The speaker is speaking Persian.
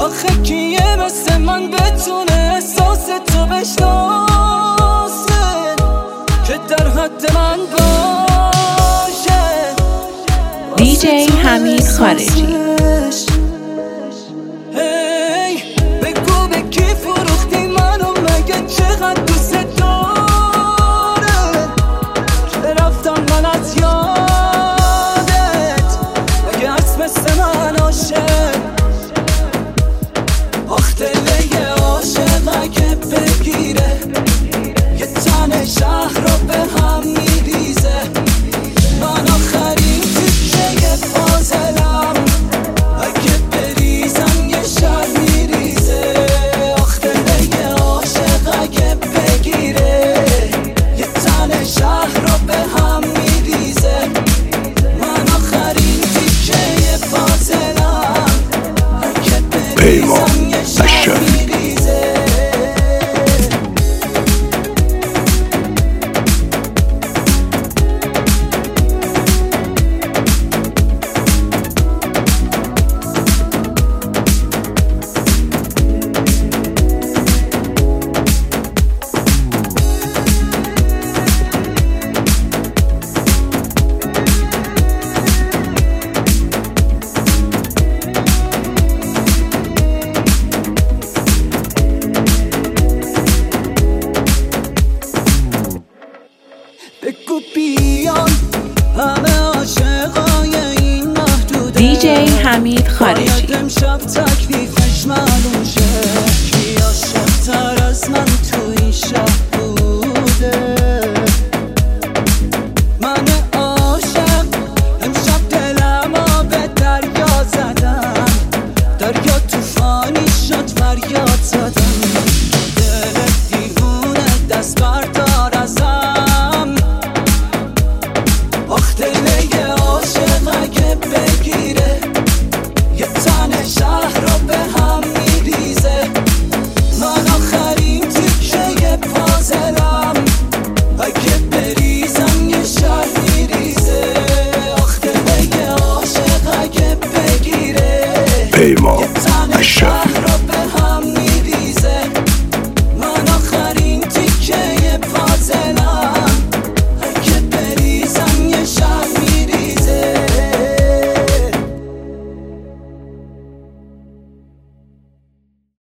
آخه کیه مثل من بتونه احساس تو بشناسه که در حد من باشه. دیجی حمید خارجی. بگو به کی فروختی منو، مگه چقدر دوست داره که رفتم من از یادت، مگه هست مثل من عاشق. آخ دله عاشق اگه بگیره یه تن شهر رو به هم میریزه، من آخرین تیکه فاضلم اگه بریزم یه شهر میریزه. آخ دله عاشق اگه بگیره یه تن شهر رو به هم میریزه، من آخرین تیکه فاضلم اگه بریزم یه شهر میریزه. بگو بیان همه عاشقای این محدوده، دیجی حمید خارجی. امشب تکلیفش معلوم شه، کی عاشق‌تر از من تو این شهر بوده. من عاشق امشب دلمو به دریا زدم، دریا طوفانی شد فریاد زدم، دل دیوونه دست بردار ازم. آخ دله عاشق